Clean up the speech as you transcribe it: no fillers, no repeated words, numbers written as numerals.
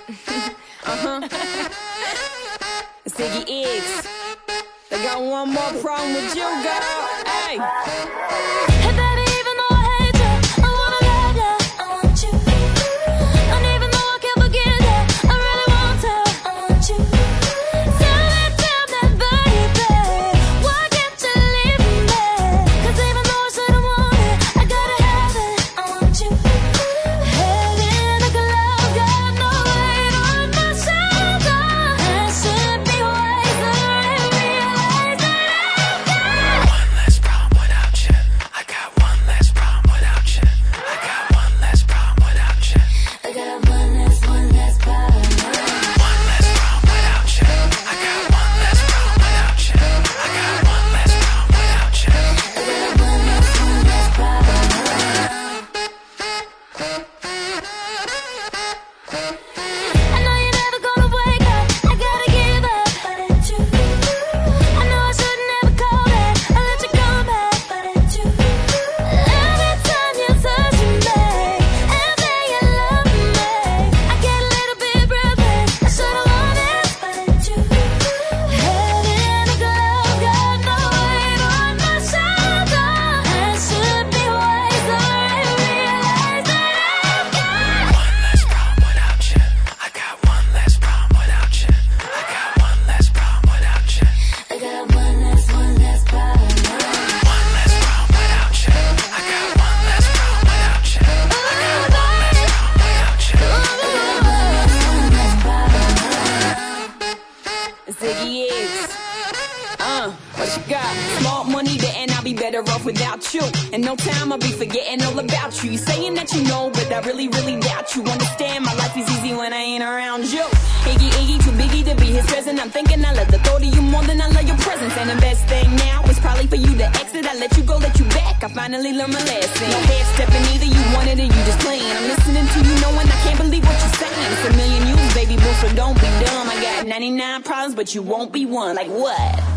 It's Iggy Iggs. They got one more problem with you, girl. Hey. Hey baby, even though I hate you, I wanna love you, I want you. And even though I can't forget you, I really want to, I want you. Tell me, baby, why can't you leave me? 'Cause even though I said I want it, I gotta have it, I want you. Head in like a love, got no weight on my shoulder. I should be wiser and realize that I've got one less problem without you. I got one less problem without you. I got one less problem without you. I got one less problem. One less problem without you. I got one less problem without you. I got one less problem without you. I got one less problem. I know you're never gonna wake up, I gotta give up, but it's you. I know I shouldn't ever call it, I let you come back, but it's you. Every time you touch me, and then you love me, I get a little bit breathless, I should've known it, but it's you. Head in a glove, got no weight on my shoulder. I should be wiser and realize that I've got One less problem without you. I got one less problem without you. I got one less problem without you. I got one less problem. One less problem without you. I got one less problem without you. I got one less problem without you. It's Iggy Iggs. What you got? Small money, then I'll be better off without you. In no time, I'll be forgetting all about you. You saying that you know, but I really, really doubt you. Understand, my life is easy when I ain't around you. Iggy, Iggy, too biggie to be his present. I'm thinking I love the thought of you more than I love your presence. And the best thing now is probably for you to exit. I let you go, let you back. I finally learned my lesson. No head stepping either, you want it or you just playing. I'm listening to you knowing I can't believe what you're saying. It's a million you, baby boo, so don't be dumb. I got 99 problems, but you won't be one. Like what?